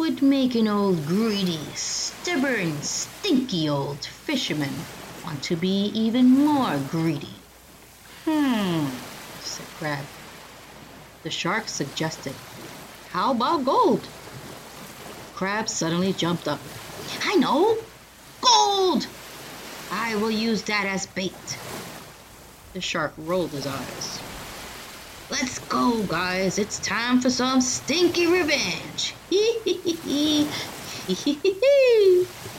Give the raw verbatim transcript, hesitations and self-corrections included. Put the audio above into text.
would make an old greedy, stubborn, stinky old fisherman want to be even more greedy. Hmm, said Crab. The shark suggested, how about gold? Crab suddenly jumped up. I know! Gold! I will use that as bait. The shark rolled his eyes. Let's go, guys. It's time for some stinky revenge. Hee hee hee hee. Hee hee hee.